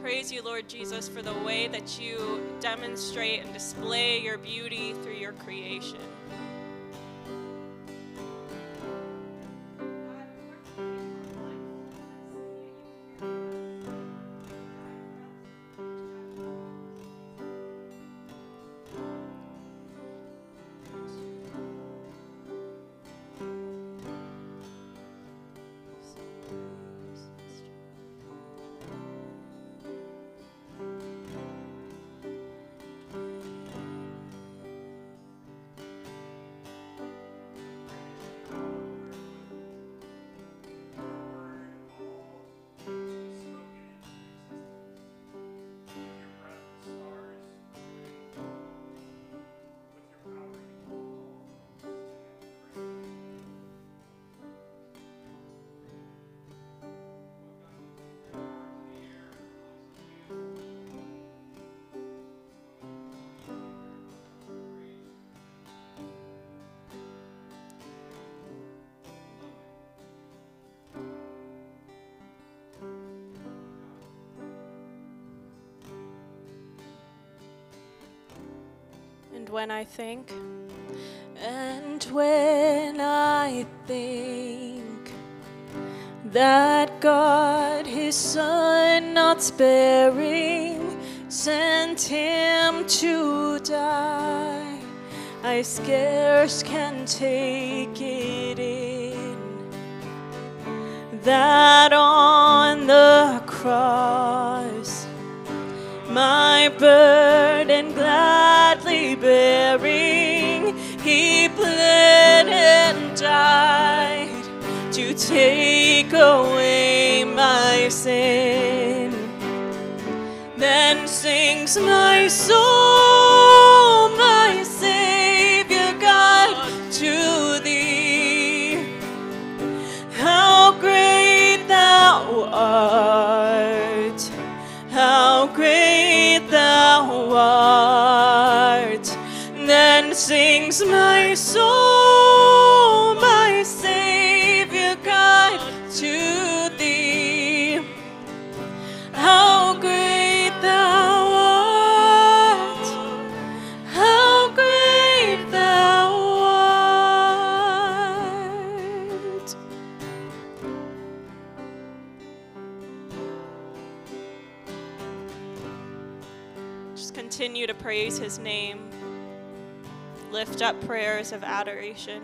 praise you, Lord Jesus, for the way that you demonstrate and display your beauty through your creation. And when I think that God, his Son, not sparing, sent him to die, I scarce can take it in, that on the cross, my burden gladly bearing, he bled and died to take away my sin. Then sings my soul, my Savior God, to thee. How great thou art, how great thou art. Then sings my soul, my Savior God, to thee. How great thou art, how great thou art. Just continue to praise his name. Lift up prayers of adoration.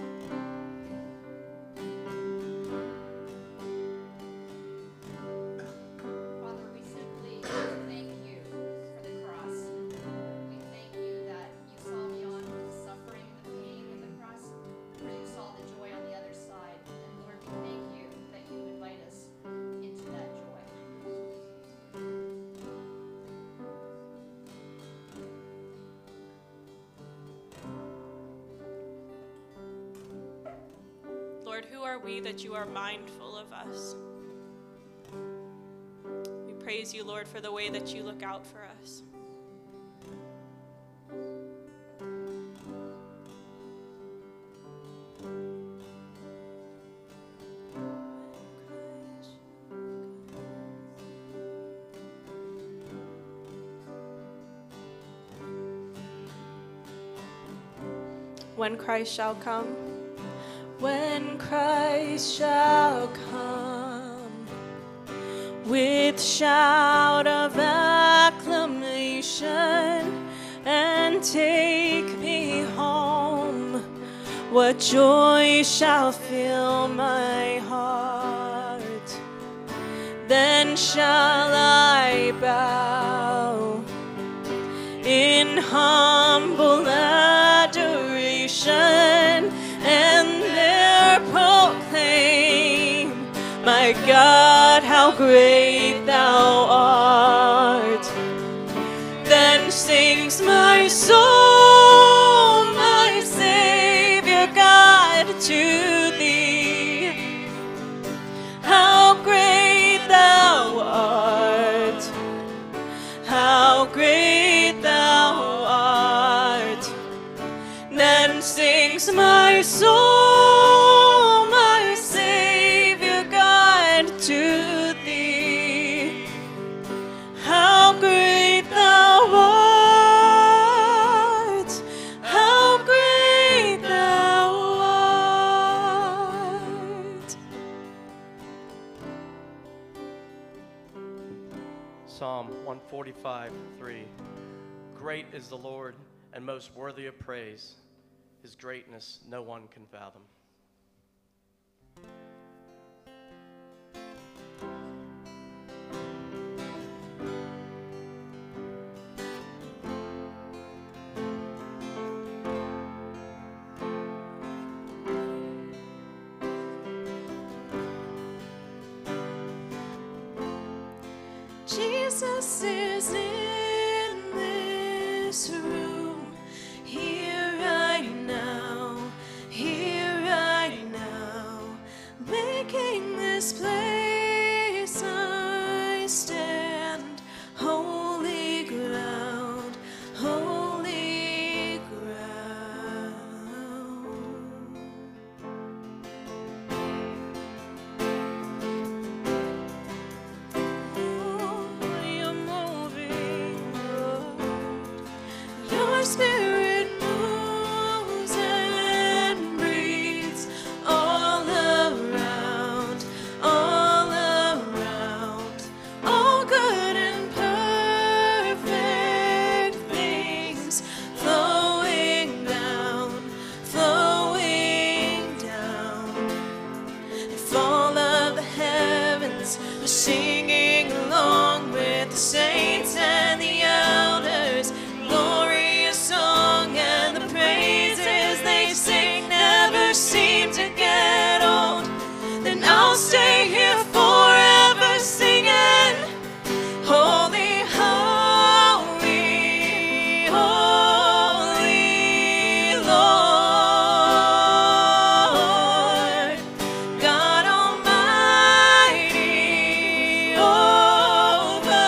Father, we simply thank you for the cross. We thank you that you saw beyond the suffering and the pain of the cross, for you saw the joy on the other side. And Lord, we thank you that you invite us into that joy. Lord, who are we that you are mindful of us? We praise you, Lord, for the way that you look out for us. When Christ shall come, when Christ shall come, with shout of acclamation, and take me home, what joy shall fill my heart? Then shall I bow in humble adoration, and there proclaim, my God, how great thou art. Then sings my soul, my Savior God, to thee. How great thou art, how great thou art. Then sings my soul, my Savior God, to thee. 45:3. Great is the Lord and most worthy of praise. His greatness no one can fathom. Jesus is in this room, here right now, making this place I stand, holy ground, holy ground. You're moving, your spirit moves and breathes all around, all good and perfect things flowing down. If all of the heavens are singing along with the saints and the elders, glorious song, and the praises they sing never seem to get old, then I'll stay here forever singing, holy, holy, holy Lord, God Almighty, over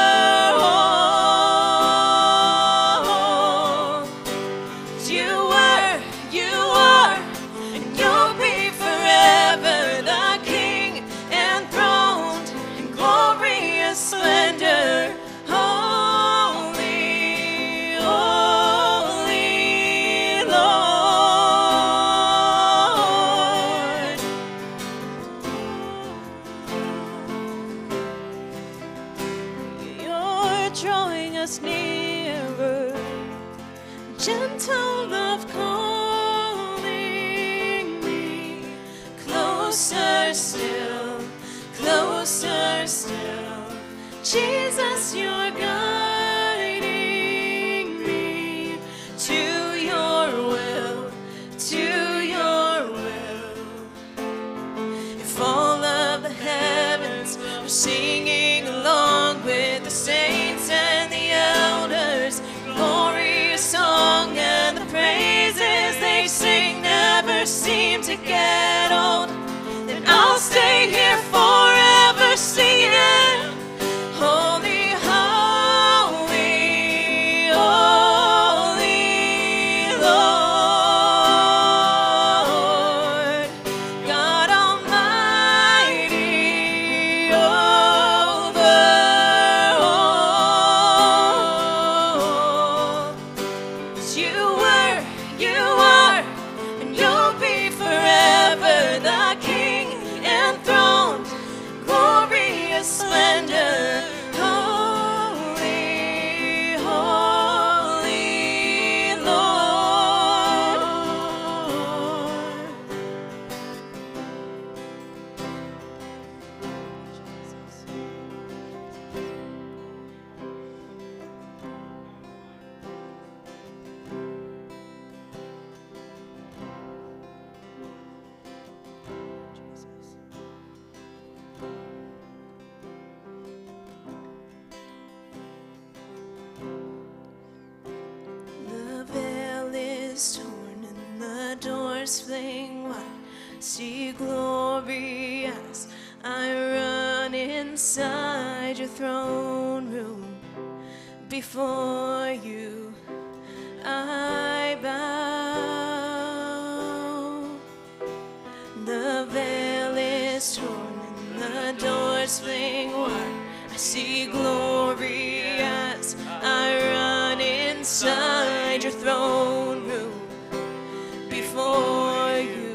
all. You were, you are, and you'll be forever the King, enthroned in glorious splendor. Holy, holy Lord. You're drawing us nearer, gentle love calling me closer still, closer still. Jesus, you're guiding me to your will, to your will. If all of the heavens are singing along with the saints and the elders, glorious song, and the praises they sing never seem to get old, then I'll stay here forever singing, holy, holy, holy Lord, God Almighty, over all. 'Cause you were, you are, and you'll be forever the King, enthroned, glorious splendor. Holy, holy Lord. The veil is torn and the doors fling wide. See glory as I run inside your throne room. Before you I bow. The veil is torn and the doors fling wide. I see glory as I run inside your throne room. Before you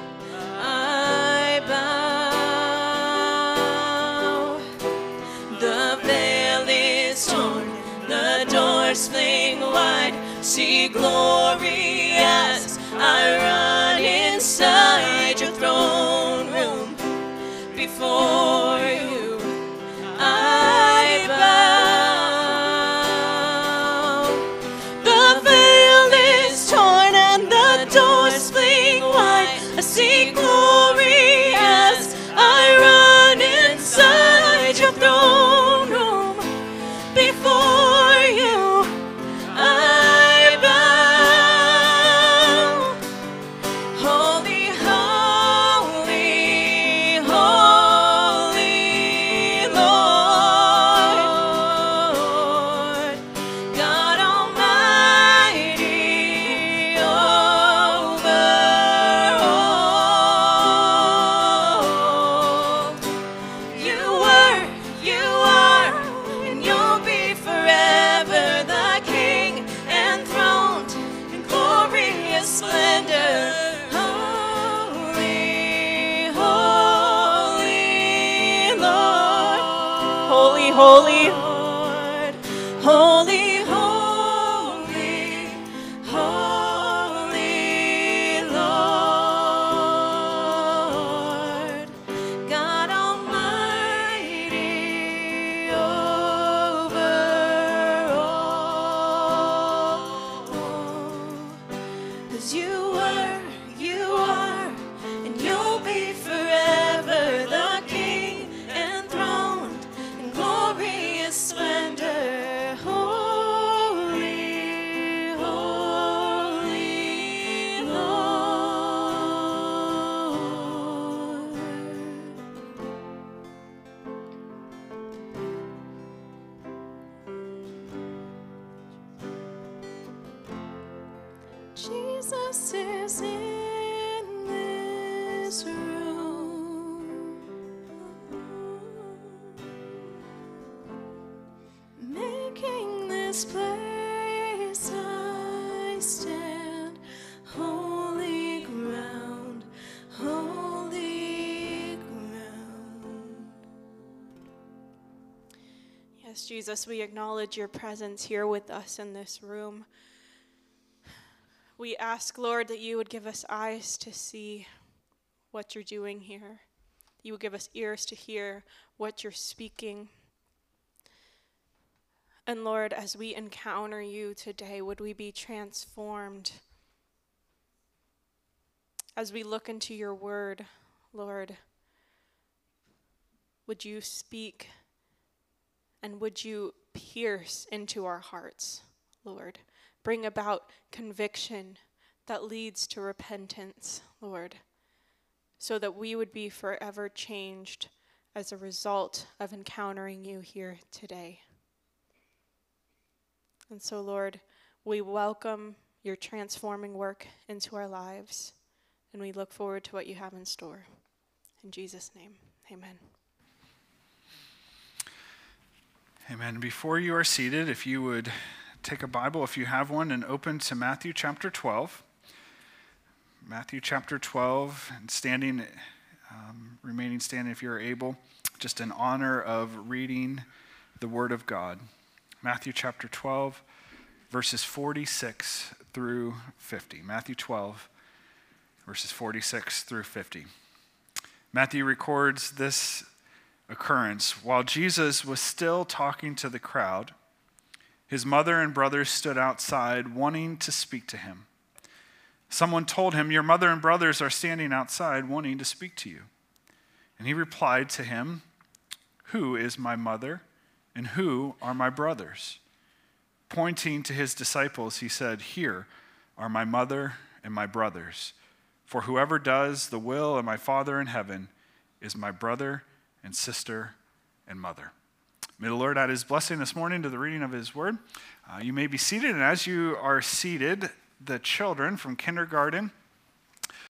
I bow. The veil is torn see glory as I run inside your throne room. Before you I bow. The veil is torn and the doors fling wide. I see glory as I run inside your throne room. Before you I bow. Holy, holy, holy Lord, God Almighty over all. You were, you are, and you'll be forever the King, enthroned in glorious splendor. Holy, holy Lord, holy, holy Lord, holy, holy, holy Lord, God Almighty over all. 'Cause you were, you are, and you'll be forever the King, enthroned in glorious splendor. Holy, holy Lord. Jesus is in this room, making this place I stand holy ground, holy ground. Yes, Jesus, we acknowledge your presence here with us in this room. We ask, Lord, that you would give us eyes to see what you're doing here. You would give us ears to hear what you're speaking. And Lord, as we encounter you today, would we be transformed? As we look into your word, Lord, would you speak and would you pierce into our hearts, Lord? Bring about conviction that leads to repentance, Lord, so that we would be forever changed as a result of encountering you here today. And so, Lord, we welcome your transforming work into our lives, and we look forward to what you have in store. In Jesus' name, amen. Amen. Before you are seated, if you would take a Bible, if you have one, and open to Matthew chapter 12. Matthew chapter 12, and standing, remaining standing if you're able, just in honor of reading the Word of God. Matthew chapter 12, verses 46 through 50. Matthew 12, verses 46 through 50. Matthew records this occurrence. While Jesus was still talking to the crowd, his mother and brothers stood outside wanting to speak to him. Someone told him, "Your mother and brothers are standing outside wanting to speak to you." And he replied to him, "Who is my mother and who are my brothers?" Pointing to his disciples, he said, "Here are my mother and my brothers. For whoever does the will of my Father in heaven is my brother and sister and mother." May the Lord add his blessing this morning to the reading of his word. You may be seated, and as you are seated, the children from kindergarten